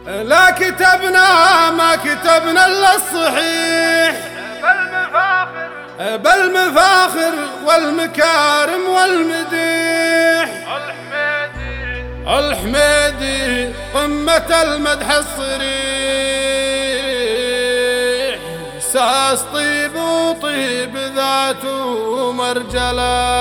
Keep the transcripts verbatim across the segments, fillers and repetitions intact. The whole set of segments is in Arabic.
لا كتبنا ما كتبنا الا الصحيح، بالمفاخر بالمفاخر والمكارم والمديح. الحميدي الحميدي قمة المدح الصريح، ساس طيب وطيب ذاته مرجله.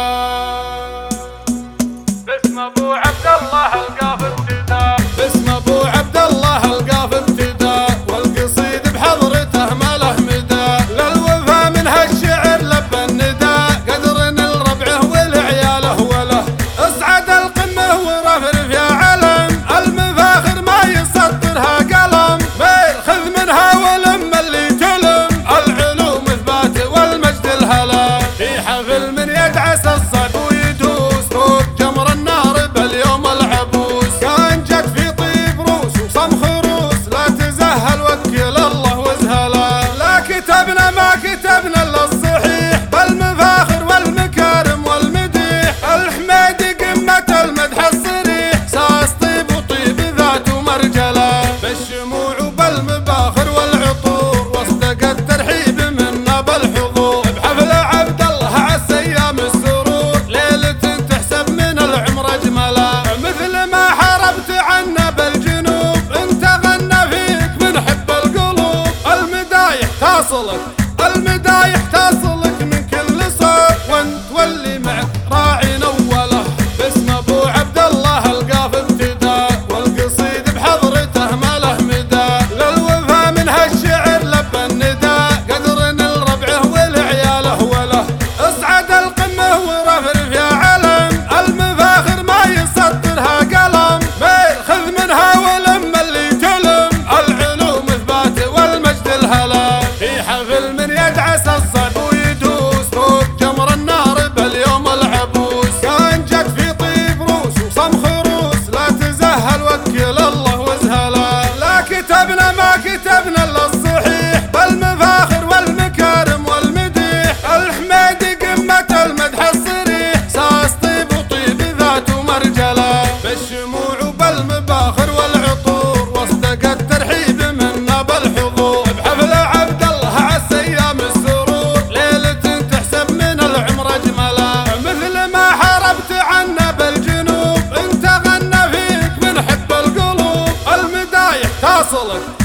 باسم ابو عبد الله القاف ابتداء، باسم ابو عبد الله القاف ابتداء، والقصيد بحضرته ما له مدى. للوفا من هالشعر لبى النداء، قدر الربعه والعياله وله. اصعد القمه ورفرف يا علم، المفاخر ما يسطرها قلم. ما ياخذ منها ولم اللي تلم، العلوم اثبات والمجد الهلا. في حفل من يدعس الصد ويدوس فوق جمر النار باليوم العبوس. كان جت في طيب روس وصمخ روس، لا تزهل وكل الله وازهلا. لا كتبنا ما كتبنا الا الصحيح، بالمفاخر والمكارم والمديح. الحميدي قمة المدح الصريح، ساس طيب وطيب ذاته مرجله. بالشموع وبالمباخر والعطور، واصدق الترحيب منا بالحضور. بحفل عبد الله عسى ايام السرور، ليلة تحسب من العمر اجملا. مثل ما حاربت عنا بالجنوب، انت غنى فيك من حب القلوب. المدايح تصلك المدايح تصلك من كل صوب، وانت واللي معك راعي نوله. باسم ابو عبد الله القاف ابتداء، والقصيد بحضرته ما له مدى. للوفا من هالشعر لبى النداء، قدر الربعه والعياله وله. اصعد القمه ورفرف يا علم، المفاخر ما يسطرها قلم. ما ياخذ منها ولم اللي تلم، العلوم اثبات والمجد الهلا. في حفل من يدعس الصد ويدوس فوق جمر النار باليوم العبوس. كان جت في طيب روس وصمخ روس، لا تزهل وكل الله وازهلا. لا كتبنا ما كتبنا الا الصحيح، بالمفاخر والمكارم والمديح. الحميدي قمة المدح الصريح، ساس طيب وطيب ذاته مرجله. بالشموع وبالمباخر والعطور، واصدق الترحيب منا بالحضور. بحفل عبد الله عسى ايام السرور، ليلة تحسب من العمر اجملا. مثل ما حاربت عنا بالجنوب، انت غنى فيك من حب القلوب. المدايح تصلك